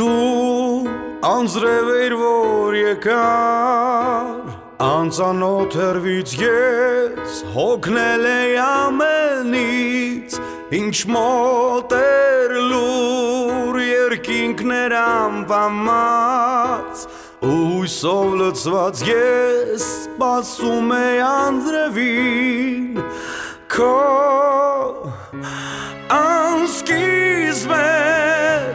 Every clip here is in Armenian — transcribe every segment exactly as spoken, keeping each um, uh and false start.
Դու անձրև էր, որ եկար, անծանոթ հեռվից ես հոգնել էի ամենից, ինչ մոտ էր լուր երկինքներ անվամած, հույսով լցված ես սպասում էի անձրևին, քո անսկիզբ էր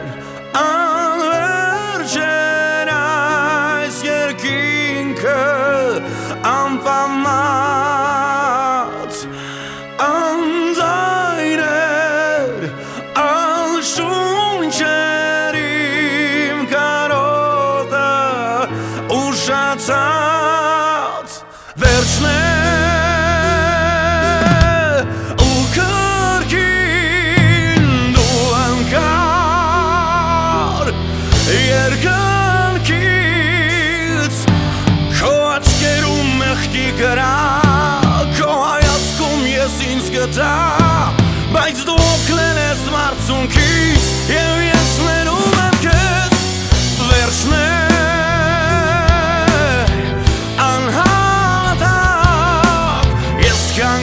անվամած անձայն էր անշունչեր իմ կարոտը ուշացած վերջն է ու կրկին դու անկար երկնքից քո աչքերում մեղքի կրակ քո հայացքում ես ինձ գտա բայց դու օգնել ես մարտունքից և ես ներում եմ քեզ վերջն է անհատակ ես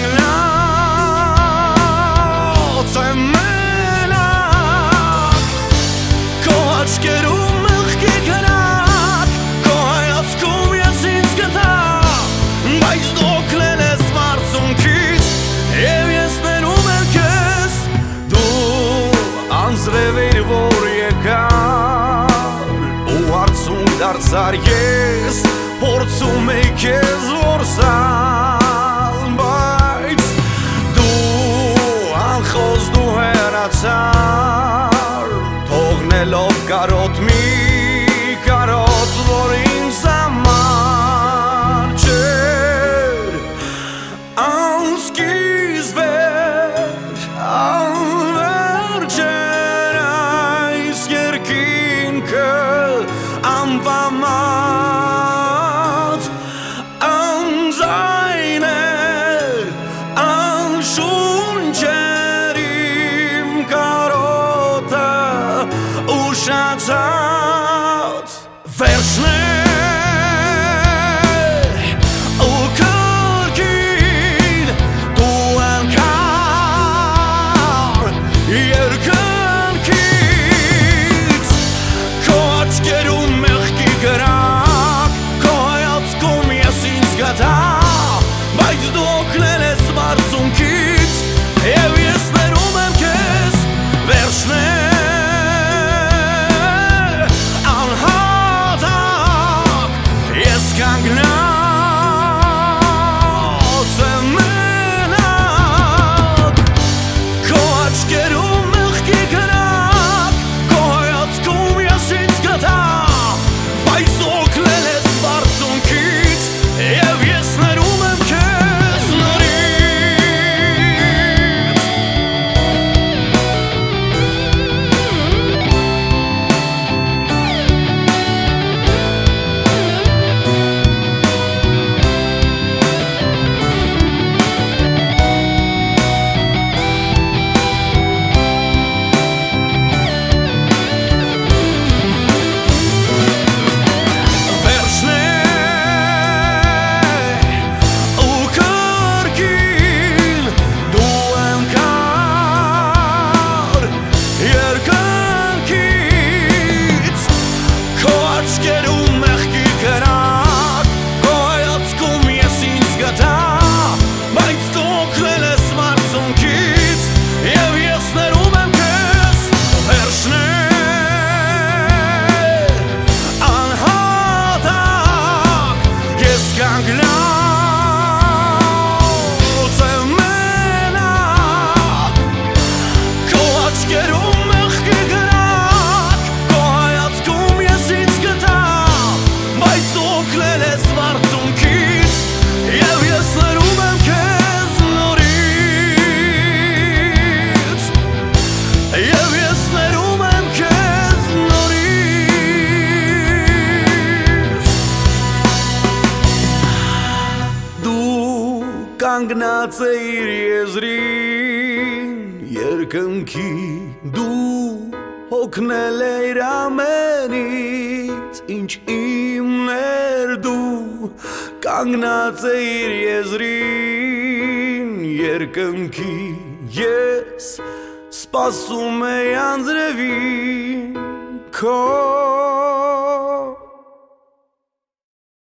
կանգնած եմ մենակ քո աչքերում մեղքի կրակ քո հայացքում ես ինձ գտա բայց դու օգնել ես մարտունքից և ես ներում եմ քեզ դու անձրև էր, որ եկար ու արցունք դարձար ես փորձում էի քեզ որսալ բայց դու անխոս դու հեռացար թողնելով կարոտ մի կարոտ որ ինձ համար չէր անսկիզբ էր անվերջ էր այս երկինքը անվամած անձայն էր անշունչ էր իմ կարոտը ուշացած վերջն է ու կրկին դու անկար երկնքից քո աչքերում մեղքի կրակ քո հայացքում ես ինձ գտա բայց դու օգնել ես մարտունքից և ես ներում եմ քեզ վերջն է կանգնած եմ մենակ քո աչքերում մեղքի կրակ քո հայացքում ես ինձ գտա բայց օգնել ես մարտունքից և ես ներում եմ քեզ նորից կանգնած էիր եզրին երկնքի դու օգնել է իր ամենից, ինչ իմն էր դու, կանգնած է իր եզրին երկնքի, ես սպասում էի անձրևին քո